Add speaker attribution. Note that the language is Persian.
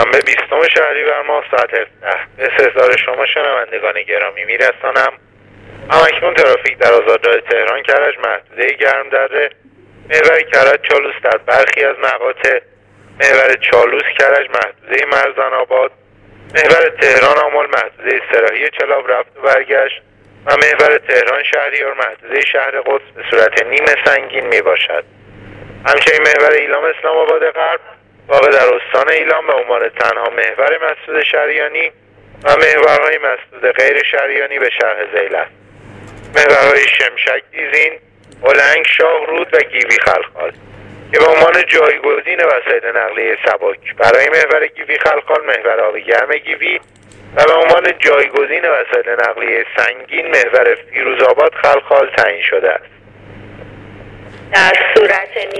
Speaker 1: شنبه 20 شهریور ماه ساعت 17 به سه‌زار شما شنوندگان گرامی میرسانم. همکنون ترافیک در آزادراه تهران کرج محدوده گرمدره، محور کرج چالوس در برخی از مقاطع، محور چالوس کرج محدوده مرزن آباد، محور تهران آمل محدوده سراحی چلاب رفت و برگشت و محور تهران شهریار محدوده شهر قدس به صورت نیمه سنگین می باشد. همچنین محور ایلام اسلام آباد غرب واقع در استان ایلام به عنوان تنها محور مسدود شریانی و محورهای مسدود غیر شریانی به شرح ذیل است. محورهای شمشک دیزین، هلنگ، شاهرود و گیوی خلخال که به عنوان جایگزین وسایل نقلیه سبک برای محور گیوی خلخال محور آب گرم گیوی و به عنوان جایگزین وسایل نقلیه سنگین محور فیروزآباد خلخال تعیین شده است.
Speaker 2: در صورت